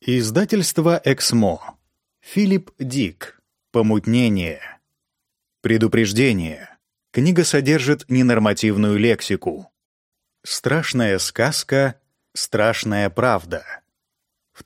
Издательство «Эксмо». Филипп Дик. Помутнение. Предупреждение. Книга содержит ненормативную лексику. Страшная сказка, страшная правда. В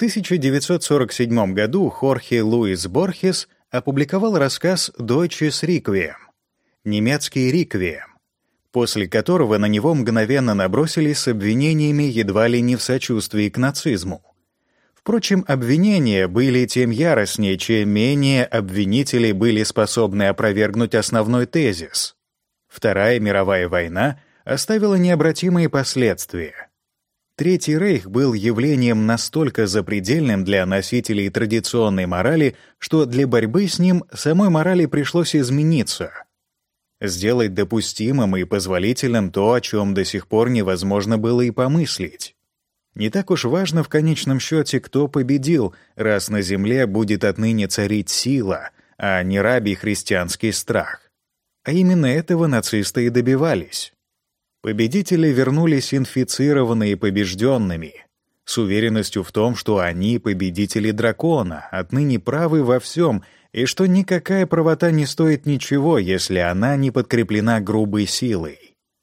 1947 году Хорхе Луис Борхес опубликовал рассказ «Deutsches Requiem» — немецкий реквием, после которого на него мгновенно набросились с обвинениями едва ли не в сочувствии к нацизму. Впрочем, обвинения были тем яростнее, чем менее обвинители были способны опровергнуть основной тезис. Вторая мировая война оставила необратимые последствия. Третий рейх был явлением настолько запредельным для носителей традиционной морали, что для борьбы с ним самой морали пришлось измениться. Сделать допустимым и позволительным то, о чем до сих пор невозможно было и помыслить. Не так уж важно в конечном счете, кто победил, раз на земле будет отныне царить сила, а не рабий христианский страх. А именно этого нацисты и добивались. Победители вернулись инфицированные побежденными, с уверенностью в том, что они победители дракона, отныне правы во всем, и что никакая правота не стоит ничего, если она не подкреплена грубой силой.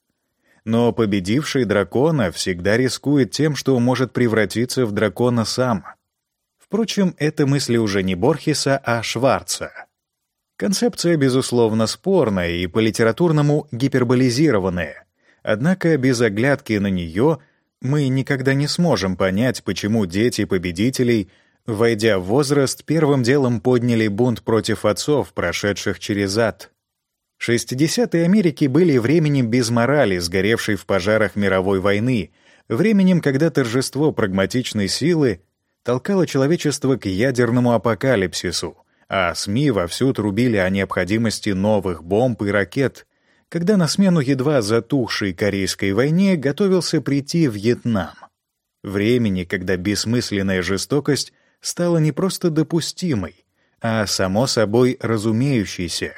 Но победивший дракона всегда рискует тем, что может превратиться в дракона сам. Впрочем, это мысли уже не Борхеса, а Шварца. Концепция, безусловно, спорная и по-литературному гиперболизированная, однако без оглядки на нее мы никогда не сможем понять, почему дети победителей, войдя в возраст, первым делом подняли бунт против отцов, прошедших через ад. 60-е Америки были временем без морали, сгоревшей в пожарах мировой войны, временем, когда торжество прагматичной силы толкало человечество к ядерному апокалипсису, а СМИ вовсю трубили о необходимости новых бомб и ракет, когда на смену едва затухшей Корейской войне готовился прийти Вьетнам. Времени, когда бессмысленная жестокость стала не просто допустимой, а само собой разумеющейся.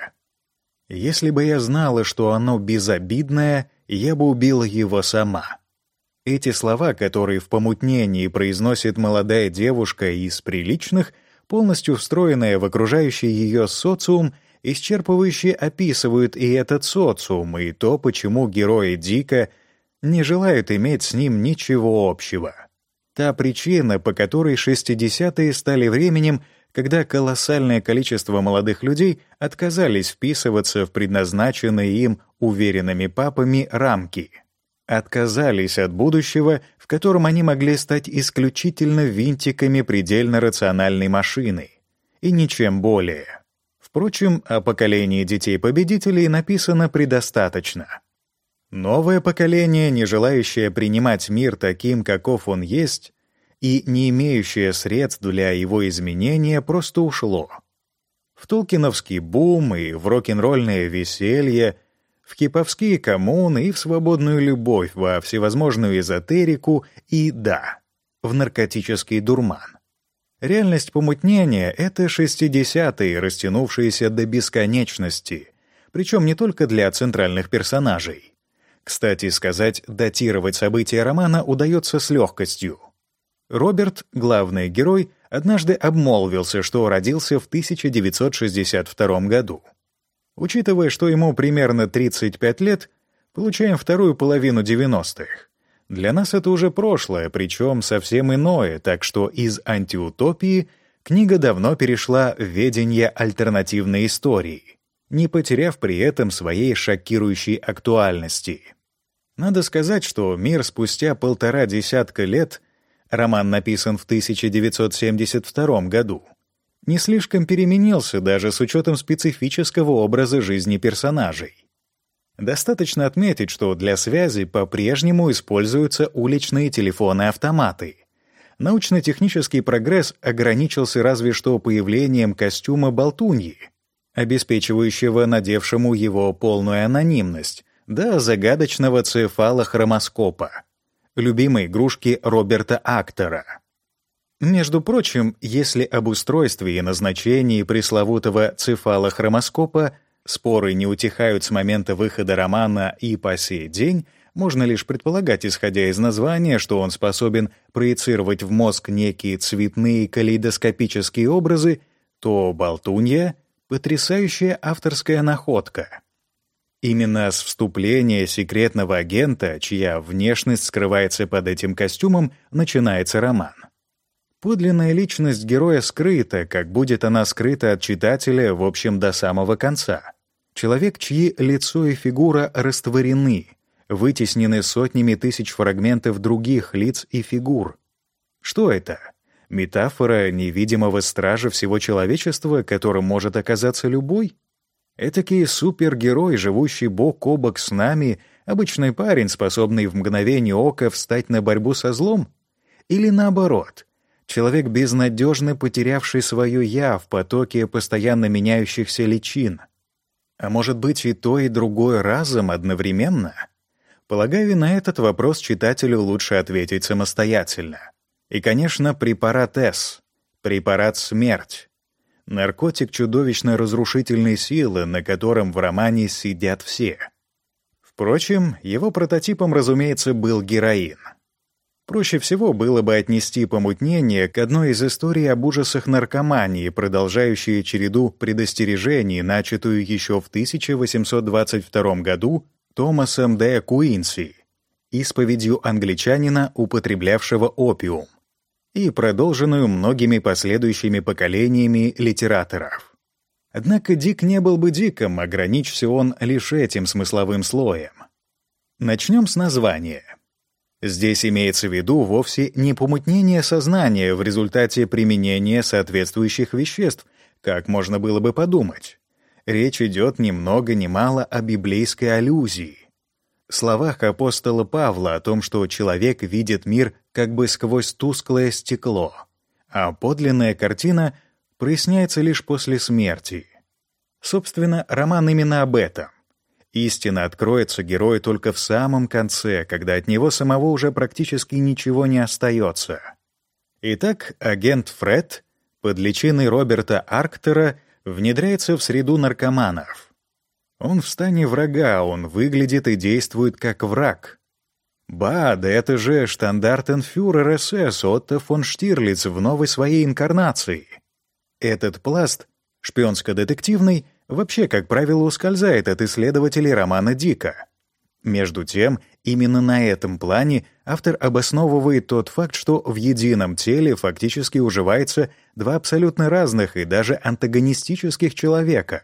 Если бы я знала, что оно безобидное, я бы убила его сама. Эти слова, которые в помутнении произносит молодая девушка из приличных, полностью встроенная в окружающий ее социум, исчерпывающе описывают и этот социум, и то, почему герои Дика не желают иметь с ним ничего общего. Та причина, по которой 60-е стали временем, когда колоссальное количество молодых людей отказались вписываться в предназначенные им уверенными папами рамки. Отказались от будущего, в котором они могли стать исключительно винтиками предельно рациональной машины. И ничем более. Впрочем, о поколении детей-победителей написано предостаточно. Новое поколение, не желающее принимать мир таким, каков он есть, и не имеющее средств для его изменения, просто ушло. В толкиновский бум и в рок-н-ролльное веселье, в киповские коммуны и в свободную любовь, во всевозможную эзотерику и, да, в наркотический дурман. Реальность помутнения — это 60-е, растянувшиеся до бесконечности, причем не только для центральных персонажей. Кстати сказать, датировать события романа удается с легкостью. Роберт, главный герой, однажды обмолвился, что родился в 1962 году. Учитывая, что ему примерно 35 лет, получаем вторую половину 90-х. Для нас это уже прошлое, причем совсем иное, так что из антиутопии книга давно перешла в ведение альтернативной истории, не потеряв при этом своей шокирующей актуальности. Надо сказать, что мир спустя 1,5 десятка лет, роман написан в 1972 году, не слишком переменился даже с учетом специфического образа жизни персонажей. Достаточно отметить, что для связи по-прежнему используются уличные телефоны-автоматы. Научно-технический прогресс ограничился разве что появлением костюма болтуньи, обеспечивающего надевшему его полную анонимность, до загадочного цефалохромоскопа, любимой игрушки Роберта Актера. Между прочим, если об устройстве и назначении пресловутого цефалохромоскопа споры не утихают с момента выхода романа и по сей день, можно лишь предполагать, исходя из названия, что он способен проецировать в мозг некие цветные калейдоскопические образы, то «Болтунья» — потрясающая авторская находка. Именно с вступления секретного агента, чья внешность скрывается под этим костюмом, начинается роман. Подлинная личность героя скрыта, как будет она скрыта от читателя, в общем, до самого конца. Человек, чьи лицо и фигура растворены, вытеснены сотнями тысяч фрагментов других лиц и фигур. Что это? Метафора невидимого стража всего человечества, которым может оказаться любой? Этакий супергерой, живущий бок о бок с нами, обычный парень, способный в мгновение ока встать на борьбу со злом? Или наоборот, человек, безнадежно потерявший свое «я» в потоке постоянно меняющихся личин? А может быть и то, и другое разом одновременно? Полагаю, на этот вопрос читателю лучше ответить самостоятельно. И, конечно, препарат С, препарат «Смерть». Наркотик чудовищно разрушительной силы, на котором в романе сидят все. Впрочем, его прототипом, разумеется, был героин. Проще всего было бы отнести помутнение к одной из историй об ужасах наркомании, продолжающей череду предостережений, начатую еще в 1822 году Томасом Д. Куинси, исповедью англичанина, употреблявшего опиум, и продолженную многими последующими поколениями литераторов. Однако Дик не был бы Диком, ограничься он лишь этим смысловым слоем. Начнем с названия. Здесь имеется в виду вовсе не помутнение сознания в результате применения соответствующих веществ, как можно было бы подумать. Речь идет ни много ни мало о библейской аллюзии. Словах апостола Павла о том, что человек видит мир как бы сквозь тусклое стекло, а подлинная картина проясняется лишь после смерти. Собственно, роман именно об этом. Истина откроется герою только в самом конце, когда от него самого уже практически ничего не остается. Итак, агент Фред, под личиной Роберта Арктера, внедряется в среду наркоманов. Он в стане врага, он выглядит и действует как враг. Ба, да это же штандартенфюрер СС Отто фон Штирлиц в новой своей инкарнации. Этот пласт, шпионско-детективный, вообще, как правило, ускользает от исследователей романа Дика. Между тем, именно на этом плане автор обосновывает тот факт, что в едином теле фактически уживается два абсолютно разных и даже антагонистических человека.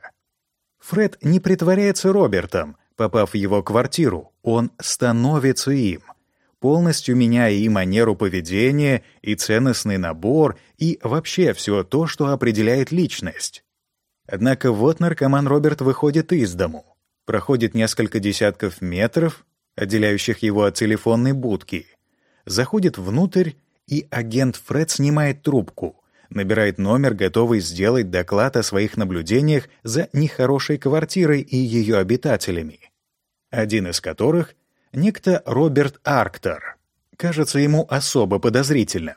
Фред не притворяется Робертом, попав в его квартиру, он становится им, полностью меняя и манеру поведения, и ценностный набор, и вообще все то, что определяет личность. Однако вот наркоман Роберт выходит из дому, проходит несколько десятков метров, отделяющих его от телефонной будки, заходит внутрь, и агент Фред снимает трубку, набирает номер, готовый сделать доклад о своих наблюдениях за нехорошей квартирой и ее обитателями, один из которых — некто Роберт Арктер, кажется ему особо подозрительным.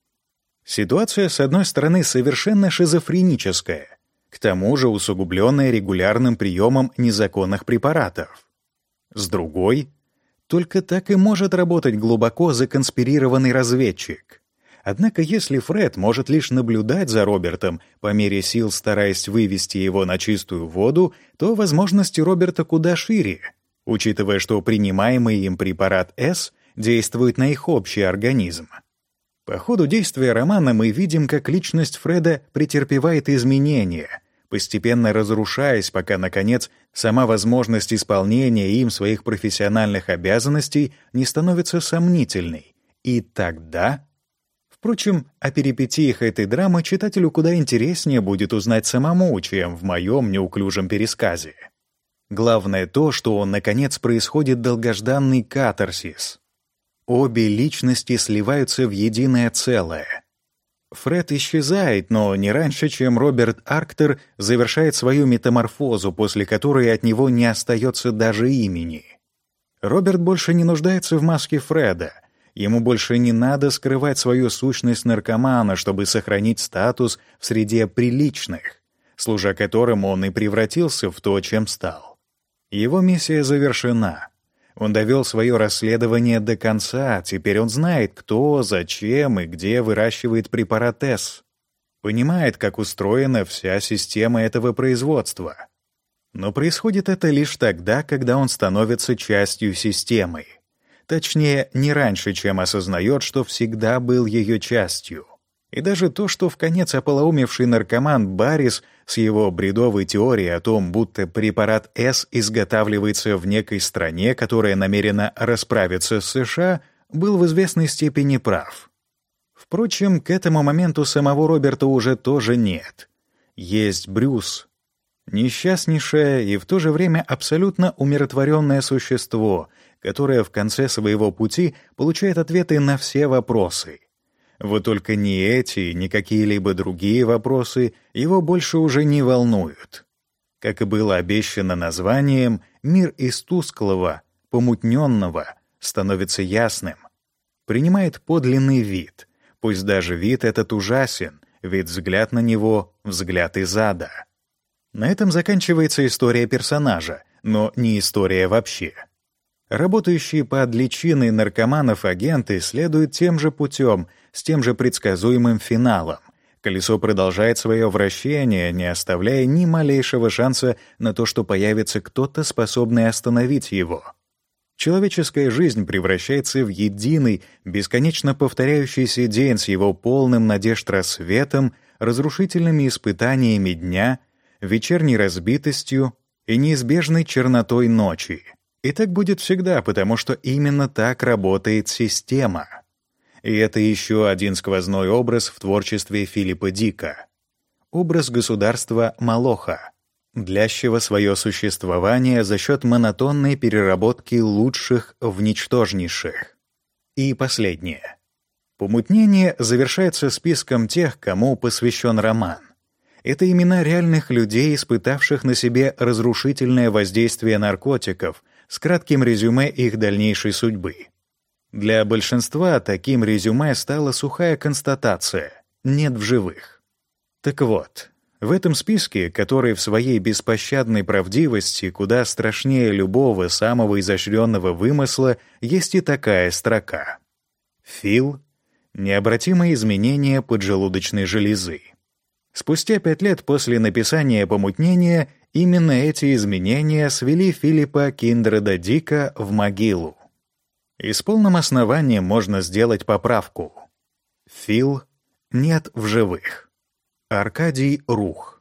Ситуация, с одной стороны, совершенно шизофреническая, к тому же усугубленная регулярным приемом незаконных препаратов. С другой, только так и может работать глубоко законспирированный разведчик. Однако если Фред может лишь наблюдать за Робертом, по мере сил стараясь вывести его на чистую воду, то возможности Роберта куда шире, учитывая, что принимаемый им препарат С действует на их общий организм. По ходу действия романа мы видим, как личность Фреда претерпевает изменения, постепенно разрушаясь, пока, наконец, сама возможность исполнения им своих профессиональных обязанностей не становится сомнительной. И тогда... Впрочем, о перипетиях этой драмы читателю куда интереснее будет узнать самому, чем в моем неуклюжем пересказе. Главное то, что, наконец, происходит долгожданный катарсис. Обе личности сливаются в единое целое. Фред исчезает, но не раньше, чем Роберт Арктер завершает свою метаморфозу, после которой от него не остается даже имени. Роберт больше не нуждается в маске Фреда. Ему больше не надо скрывать свою сущность наркомана, чтобы сохранить статус в среде приличных, служа которым он и превратился в то, чем стал. Его миссия завершена. Он довел свое расследование до конца, теперь он знает, кто, зачем и где выращивает препарат С. Понимает, как устроена вся система этого производства. Но происходит это лишь тогда, когда он становится частью системы. Точнее, не раньше, чем осознает, что всегда был ее частью. И даже то, что вконец ополоумевший наркоман Баррис с его бредовой теорией о том, будто препарат С изготавливается в некой стране, которая намерена расправиться с США, был в известной степени прав. Впрочем, к этому моменту самого Роберта уже тоже нет. Есть Брюс, несчастнейшее и в то же время абсолютно умиротворенное существо, которое в конце своего пути получает ответы на все вопросы. Вот только ни эти, ни какие-либо другие вопросы его больше уже не волнуют. Как и было обещано названием, мир из тусклого, помутненного становится ясным, принимает подлинный вид, пусть даже вид этот ужасен, ведь взгляд на него — взгляд из ада. На этом заканчивается история персонажа, но не история вообще. Работающие под личиной наркоманов агенты следуют тем же путем, с тем же предсказуемым финалом. Колесо продолжает свое вращение, не оставляя ни малейшего шанса на то, что появится кто-то, способный остановить его. Человеческая жизнь превращается в единый, бесконечно повторяющийся день с его полным надежд рассветом, разрушительными испытаниями дня, вечерней разбитостью и неизбежной чернотой ночи. И так будет всегда, потому что именно так работает система. И это еще один сквозной образ в творчестве Филиппа Дика. Образ государства Молоха, длящего свое существование за счет монотонной переработки лучших в ничтожнейших. И последнее. «Помутнение» завершается списком тех, кому посвящен роман. Это имена реальных людей, испытавших на себе разрушительное воздействие наркотиков, с кратким резюме их дальнейшей судьбы. Для большинства таким резюме стала сухая констатация «нет в живых». Так вот, в этом списке, который в своей беспощадной правдивости куда страшнее любого самого изощренного вымысла, есть и такая строка. Фил — необратимые изменения поджелудочной железы. Спустя 5 лет после написания «Помутнения» именно эти изменения свели Филиппа Киндреда Дика в могилу. И с полным основанием можно сделать поправку. Фил нет в живых. Аркадий Рух.